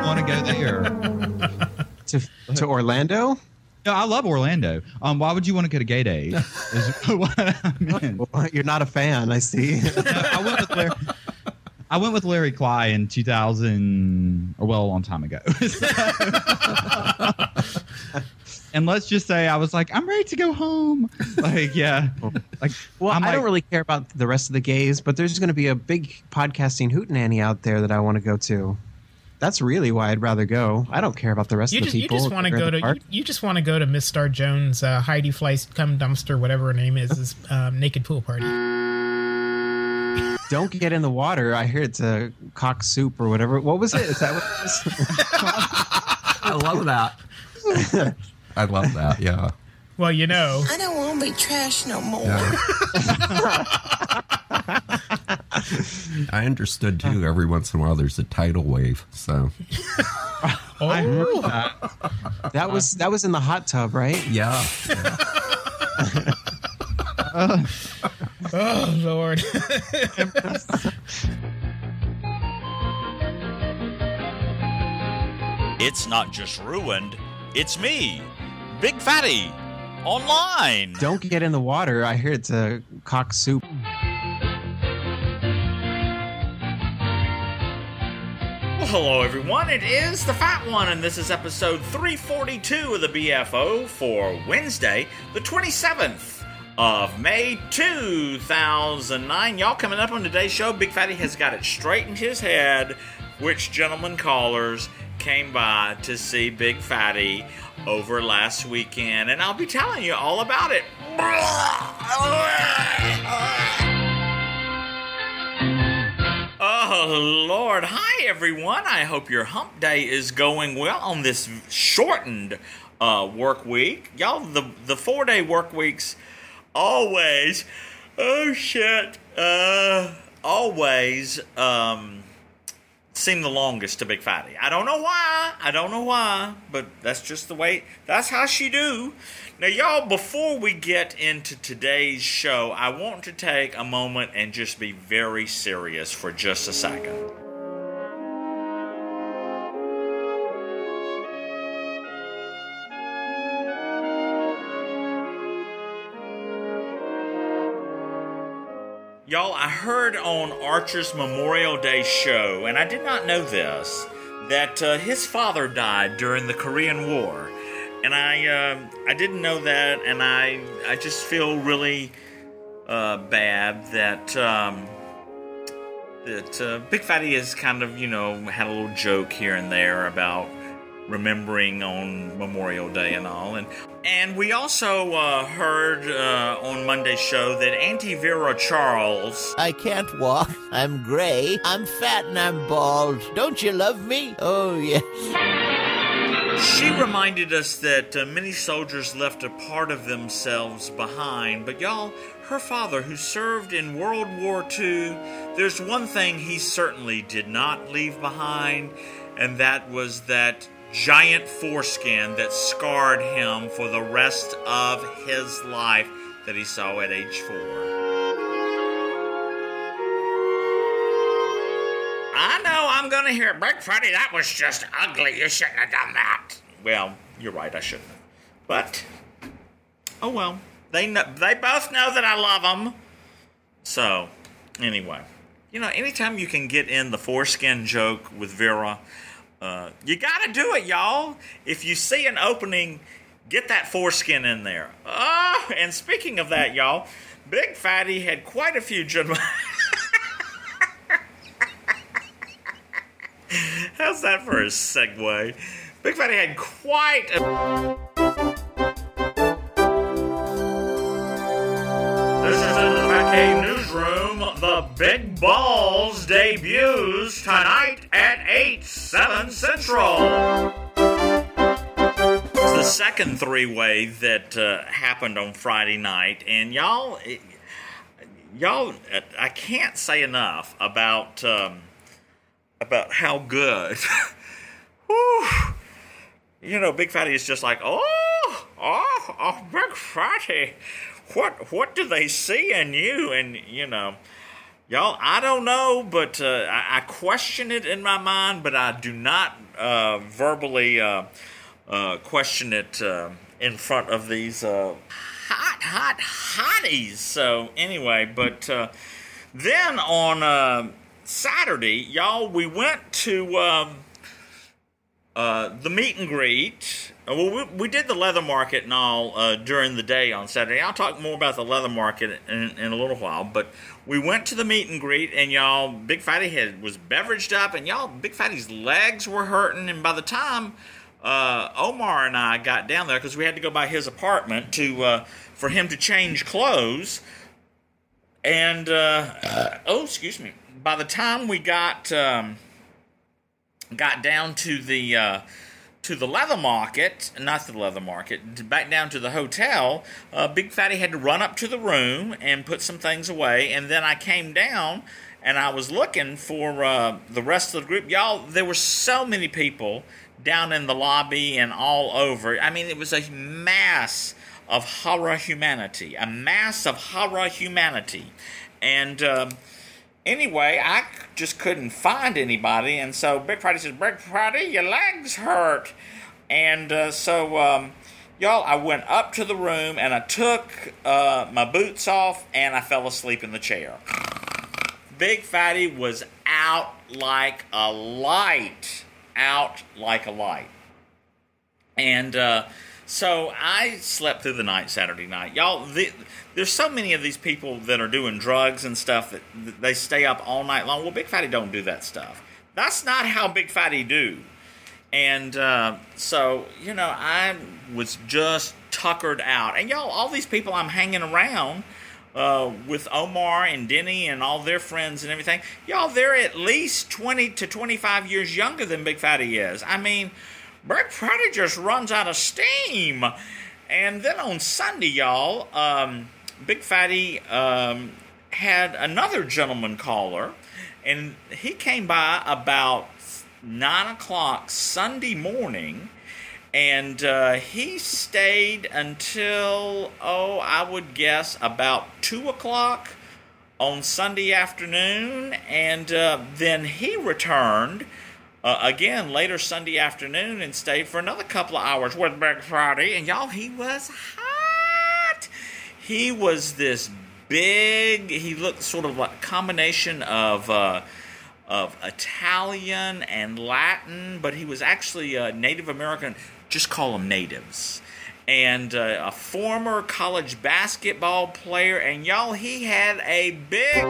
want to go there? To Orlando? No, I love Orlando. Why would you want to go to Gay Days? Is what I meant. Well, you're not a fan, I see. I went with Larry Cly in 2000, or well, a long time ago. And let's just say I was like, I'm ready to go home. Like, yeah. Like, well, I don't really care about the rest of the gays, but there's going to be a big podcasting hootenanny out there that I want to go to. That's really why I'd rather go. I don't care about the rest of the people. You just want to go to you just want to go to Miss Star Jones, Heidi Fleiss, Cum Dumpster, whatever her name is naked pool party. Don't get in the water. I hear it's a cock soup or whatever. What was it? Is that what it was? I love that. I love that, yeah. Well, you know. I don't want to be trash no more. Yeah. I understood, too. Every once in a while, there's a tidal wave, so. I heard that. That was in the hot tub, right? Yeah. Oh, Lord. It's not just ruined, it's me, Big Fatty, online. Don't get in the water. I hear it's a cock soup. Well, hello, everyone. It is the Fat One, and this is episode 342 of the BFO for Wednesday, the 27th of May 2009. Y'all, coming up on today's show, Big Fatty has got it straight in his head which gentlemen callers came by to see Big Fatty over last weekend, and I'll be telling you all about it. Oh, Lord. Hi, everyone. I hope your hump day is going well on this shortened work week. Y'all, the 4-day work weeks always, always seem the longest to Big Fatty. I don't know why, but that's just the way, that's how she do. Now, y'all, before we get into today's show, I want to take a moment and just be very serious for just a second. Y'all, I heard on Archer's Memorial Day show, and I did not know this, that his father died during the Korean War. And I didn't know that, and I just feel really bad that Big Fatty has kind of, had a little joke here and there about remembering on Memorial Day and all. And we also heard on Monday's show that Auntie Vera Charles... I can't walk, I'm gray, I'm fat and I'm bald. Don't you love me? Oh, yes. She reminded us that many soldiers left a part of themselves behind, but y'all, her father, who served in World War II, there's one thing he certainly did not leave behind, and that was that giant foreskin that scarred him for the rest of his life that he saw at age 4. I know I'm going to hear, Big Fatty, that was just ugly. You shouldn't have done that. Well, you're right, I shouldn't have. But, oh well. They both know that I love them. So, anyway. Anytime you can get in the foreskin joke with Vera, you got to do it, y'all. If you see an opening, get that foreskin in there. Oh, and speaking of that, y'all, Big Fatty had quite a few gentlemen... How's that for a segue? Big Fatty had quite a... This is in the Fat Cave Newsroom. The Big Balls debuts tonight at 8/7 Central. It's the second three-way that happened on Friday night. And y'all, I can't say enough about how good. Whew. Big Fatty is just like, oh, Big Fatty, what do they see in you? And, Y'all, I don't know, but I question it in my mind, but I do not verbally question it in front of these hotties. So anyway, but then on Saturday, y'all, we went to the meet and greet. Well, we did the leather market and all during the day on Saturday. I'll talk more about the leather market in a little while, but we went to the meet and greet, and y'all, Big Fatty was beveraged up, and y'all, Big Fatty's legs were hurting, and by the time Omar and I got down there, because we had to go by his apartment for him to change clothes, and excuse me, by the time we got down to the leather market, not the leather market, back down to the hotel, Big Fatty had to run up to the room and put some things away, and then I came down and I was looking for the rest of the group. Y'all, there were so many people down in the lobby and all over. I mean, it was a mass of horror humanity, and anyway, I just couldn't find anybody, and so Big Fatty says, Big Fatty, your legs hurt. And y'all, I went up to the room, and I took my boots off, and I fell asleep in the chair. Big Fatty was out like a light. And so I slept through the night Saturday night. Y'all, there's so many of these people that are doing drugs and stuff that they stay up all night long. Well, Big Fatty don't do that stuff. That's not how Big Fatty do. And so, you know, I was just tuckered out. And y'all, all these people I'm hanging around with Omar and Denny and all their friends and everything, y'all, they're at least 20 to 25 years younger than Big Fatty is. I mean, Big Fatty just runs out of steam. And then on Sunday, y'all, Big Fatty had another gentleman caller, and he came by about 9 o'clock Sunday morning, and he stayed until, I would guess about 2 o'clock on Sunday afternoon, and then he returned again later Sunday afternoon and stayed for another couple of hours with Big Fatty. And y'all, he was hot. He was this big, he looked sort of like a combination of Italian and Latin, but he was actually a Native American. Just call them natives. And a former college basketball player. And y'all, he had a big...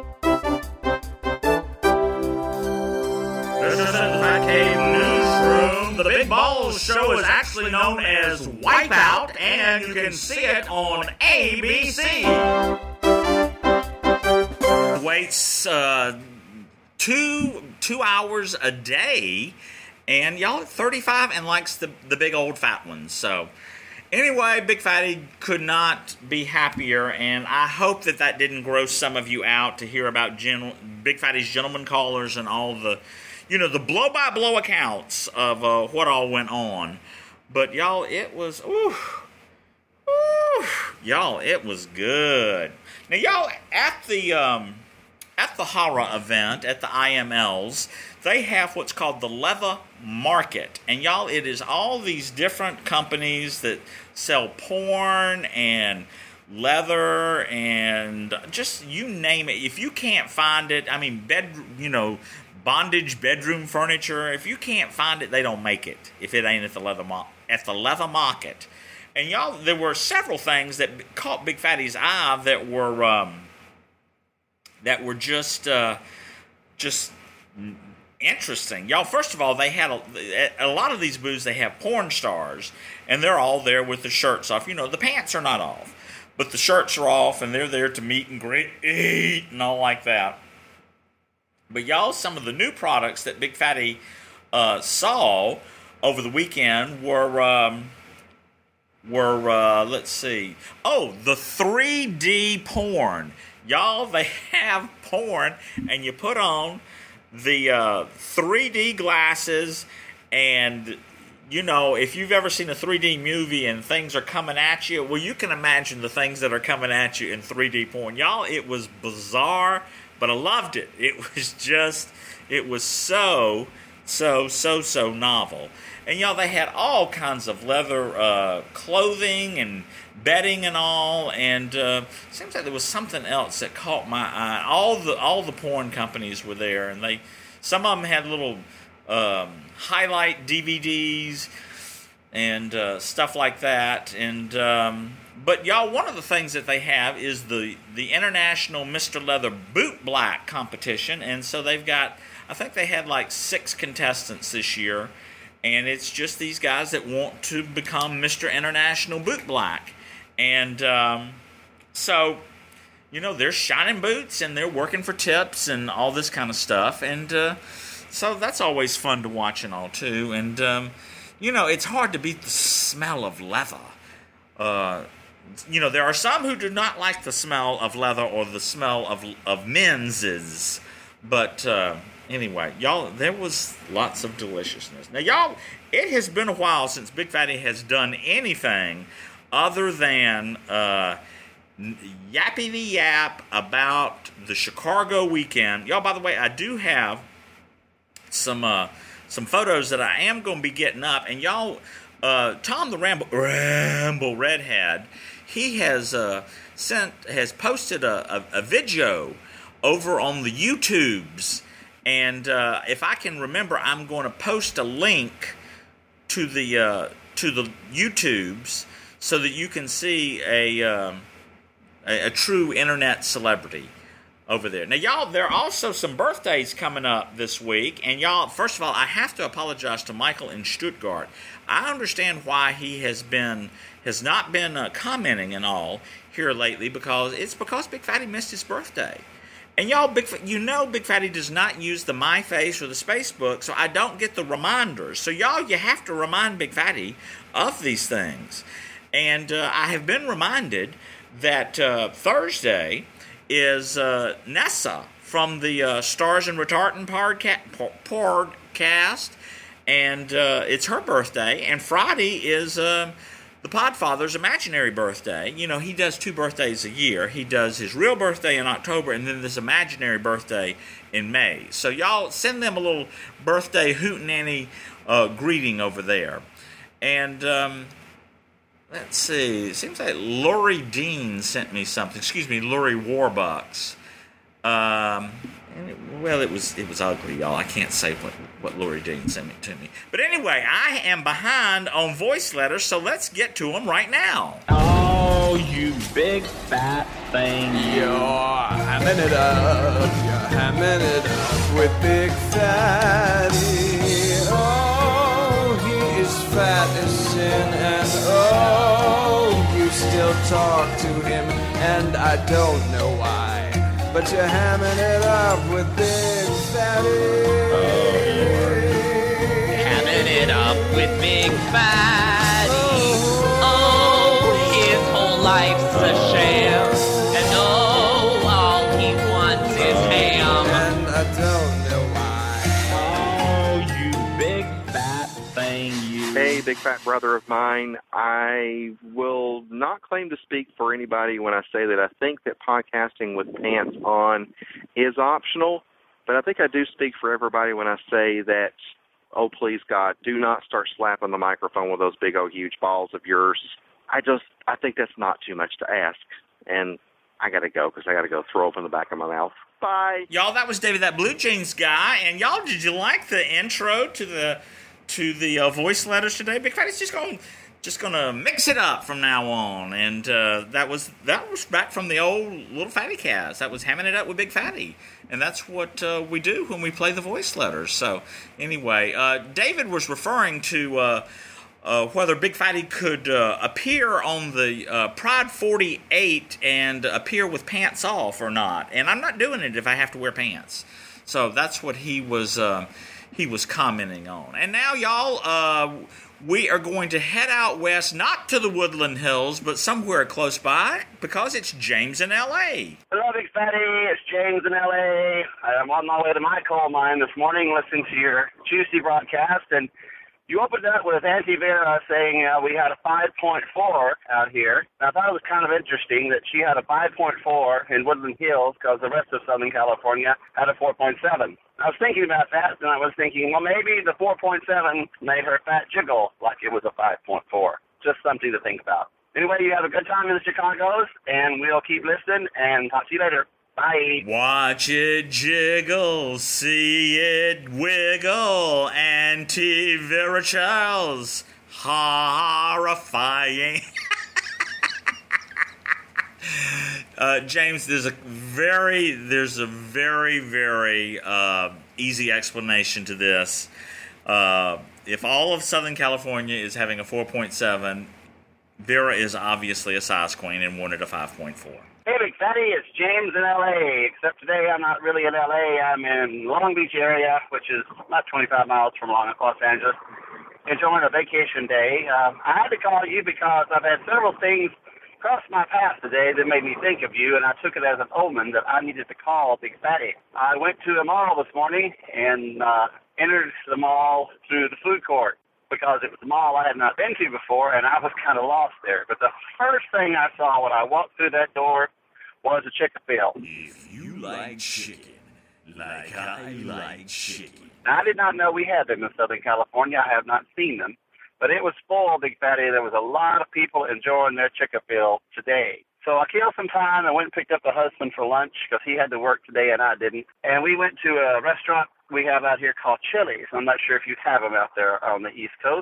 This is the Fat Cave Newsroom. The Big Balls Show is actually known as Wipeout, and you can see it on ABC. Waits 2 hours a day, and y'all, 35 and likes the big old fat ones. So anyway, Big Fatty could not be happier, and I hope that didn't gross some of you out to hear about Big Fatty's gentleman callers and all the, the blow-by-blow accounts of what all went on. But y'all, it was, y'all, it was good. Now, y'all, at the horror event, at the IMLs, they have what's called the leather market. And y'all, it is all these different companies that sell porn and leather and just you name it. If you can't find it, I mean, bondage bedroom furniture, if you can't find it, they don't make it if it ain't at the leather market. And y'all, there were several things that caught Big Fatty's eye that were just interesting. Y'all, first of all, they had a lot of these booths, they have porn stars, and they're all there with the shirts off. The pants are not off, but the shirts are off, and they're there to meet and greet, eat, and all like that. But y'all, some of the new products that Big Fatty saw over the weekend were let's see. Oh, the 3D porn. Y'all, they have porn, and you put on the 3D glasses, and you know, if you've ever seen a 3D movie and things are coming at you, well, you can imagine the things that are coming at you in 3D porn. Y'all, it was bizarre, but I loved it. It was so novel. And, y'all, they had all kinds of leather clothing and bedding and all. And seems like there was something else that caught my eye. All the porn companies were there, and some of them had little highlight DVDs and stuff like that. And but y'all, one of the things that they have is the International Mr. Leather Boot Black competition, and so they've got, I think they had like 6 contestants this year, and it's just these guys that want to become Mr. International Boot Black. And so, you know, they're shining boots and they're working for tips and all this kind of stuff. And so that's always fun to watch and all, too. And, you know, it's hard to beat the smell of leather. You know, there are some who do not like the smell of leather or the smell of men's. But anyway, y'all, there was lots of deliciousness. Now, y'all, it has been a while since Big Fatty has done anything other than yappity-yap about the Chicago weekend. Y'all, by the way, I do have some photos that I am going to be getting up. And y'all, Tom the Ramble Redhead, he has posted a video over on the YouTubes. And if I can remember, I'm going to post a link to the YouTubes so that you can see a true internet celebrity over there. Now, y'all, there are also some birthdays coming up this week. And y'all, first of all, I have to apologize to Michael in Stuttgart. I understand why he has not been commenting and all here lately, because Big Fatty missed his birthday. And y'all, Big Fatty does not use the MyFace or the Spacebook, so I don't get the reminders. So y'all, you have to remind Big Fatty of these things. And I have been reminded that Thursday is Nessa from the Stars and Retardant podcast, and it's her birthday. And Friday is the Podfather's imaginary birthday. You know, he does 2 birthdays a year. He does his real birthday in October and then this imaginary birthday in May. So y'all send them a little birthday hootenanny greeting over there. And let's see. It seems like Lori Dean sent me something. Excuse me, Lori Warbucks. Well, it was ugly, y'all. I can't say what Lori Dean sent to me. But anyway, I am behind on voice letters, so let's get to them right now. Oh, you big fat thing. You're hamming it up. You're hamming it up with Big Fatty. Oh, he is fat as sin, and oh, you still talk to him, and I don't know why. But you're hamming it up with Big Fatty. Hamming it up with Big Fatty. Oh, his whole life's a sham. And oh, all he wants is ham. And I don't know why. Oh, you big fat thing, you. Hey, big fat brother of mine, I will not claim to speak for anybody when I say that I think that podcasting with pants on is optional, but I think I do speak for everybody when I say that, oh, please, God, do not start slapping the microphone with those big, old, huge balls of yours. I think that's not too much to ask, and I got to go because I got to go throw up in the back of my mouth. Bye. Y'all, that was David, that Blue Jeans guy, and y'all, did you like the intro to the voice letters today? Big Fatty's just gonna mix it up from now on, and that was back from the old Little Fatty Cast. That was hamming it up with Big Fatty, and that's what we do when we play the voice letters. So anyway, David was referring to whether Big Fatty could appear on the Pride 48 and appear with pants off or not, and I'm not doing it if I have to wear pants. So that's what he was commenting on. And now, y'all, we are going to head out west, not to the Woodland Hills, but somewhere close by, because it's James in L.A. Hello, Big Fatty. It's James in L.A. I'm on my way to my coal mine this morning listening to your juicy broadcast, and You opened up with Auntie Vera saying we had a 5.4 out here. And I thought it was kind of interesting that she had a 5.4 in Woodland Hills because the rest of Southern California had a 4.7. I was thinking about that, and I was thinking, well, maybe the 4.7 made her fat jiggle like it was a 5.4. Just something to think about. Anyway, you have a good time in the Chicagos, and we'll keep listening, and talk to you later. Bye. Watch it jiggle, see it wiggle, Auntie Vera Charles, horrifying. James, there's a very, very easy explanation to this. If all of Southern California is having a 4.7, Vera is obviously a size queen and wanted a 5.4. Hey, Big Fatty, it's James in L.A., except today I'm not really in L.A. I'm in Long Beach area, which is about 25 miles from Los Angeles, enjoying a vacation day. I had to call you because I've had several things cross my path today that made me think of you, and I took it as an omen that I needed to call Big Fatty. I went to a mall this morning and entered the mall through the food court, because it was a mall I had not been to before, and I was kind of lost there. But the first thing I saw when I walked through that door was a Chick-fil-A. If you like chicken, like I like chicken. Now, I did not know we had them in Southern California. I have not seen them. But it was full, Big Fatty. There was a lot of people enjoying their Chick-fil-A today. So I killed some time and went and picked up the husband for lunch because he had to work today and I didn't. And we went to a restaurant we have out here called Chili's. I'm not sure if you have them out there on the East Coast.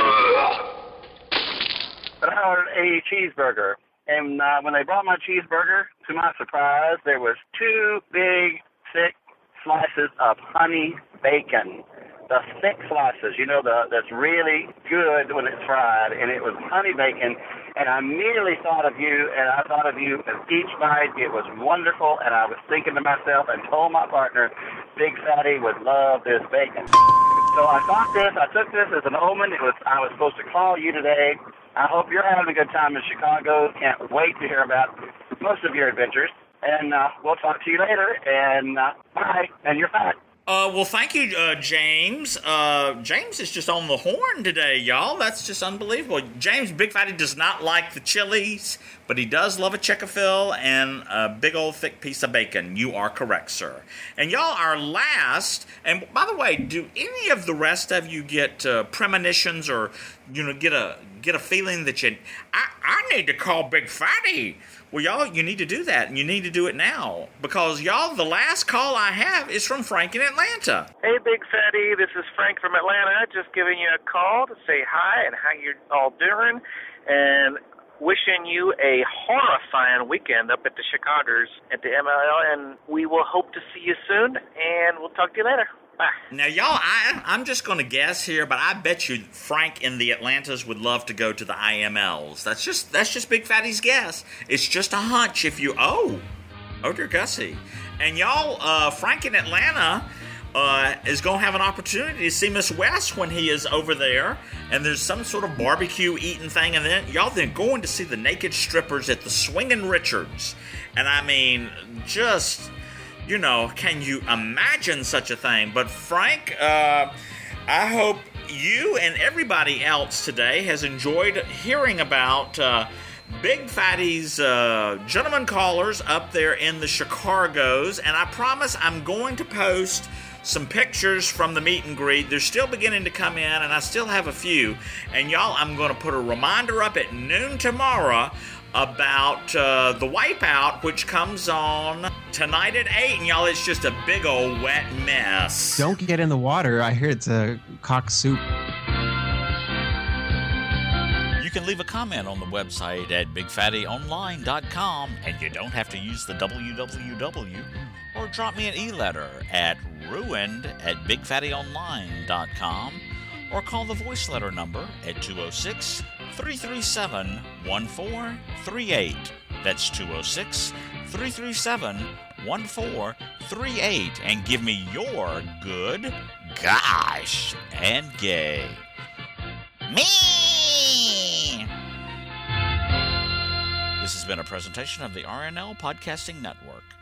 But I ordered a cheeseburger. And when they brought my cheeseburger, to my surprise, there was 2 big, thick slices of honey bacon. The thick slices, that's really good when it's fried, and it was honey bacon. And I immediately thought of you, and I thought of you with each bite. It was wonderful, and I was thinking to myself and told my partner, Big Fatty would love this bacon. So I took this as an omen. I was supposed to call you today. I hope you're having a good time in Chicago. Can't wait to hear about most of your adventures. And we'll talk to you later, and bye, and you're fat. Well, thank you, James. James is just on the horn today, y'all. That's just unbelievable. James, Big Fatty does not like the Chili's, but he does love a Chick-fil-A and a big old thick piece of bacon. You are correct, sir. And y'all are last. And by the way, do any of the rest of you get premonitions or get a feeling that I need to call Big Fatty? Well, y'all, you need to do that, and you need to do it now. Because, y'all, the last call I have is from Frank in Atlanta. Hey, Big Fatty, this is Frank from Atlanta. Just giving you a call to say hi and how you're all doing. And wishing you a horrifying weekend up at the Chicagos at the MLL. And we will hope to see you soon, and we'll talk to you later. Bye. Now, y'all, I'm just going to guess here, but I bet you Frank in the Atlantas would love to go to the IMLs. That's just Big Fatty's guess. It's just a hunch if you... Oh, dear Gussie. And y'all, Frank in Atlanta is going to have an opportunity to see Miss West when he is over there. And there's some sort of barbecue eating thing. And then y'all then going to see the naked strippers at the Swingin' Richards. And I mean, just... can you imagine such a thing? But Frank, I hope you and everybody else today has enjoyed hearing about Big Fatty's gentleman callers up there in the Chicagos. And I promise I'm going to post some pictures from the meet and greet. They're still beginning to come in, and I still have a few. And y'all, I'm going to put a reminder up at noon tomorrow about the Wipeout, which comes on tonight at 8. And y'all, it's just a big old wet mess. Don't get in the water. I hear it's a cock soup. You can leave a comment on the website at bigfattyonline.com, and you don't have to use the www, or drop me an e-letter at ruined@bigfattyonline.com, or call the voice letter number at 206-337-1438. That's 206-337-1438, and give me your good, gosh, and gay. Me! This has been a presentation of the RNL Podcasting Network.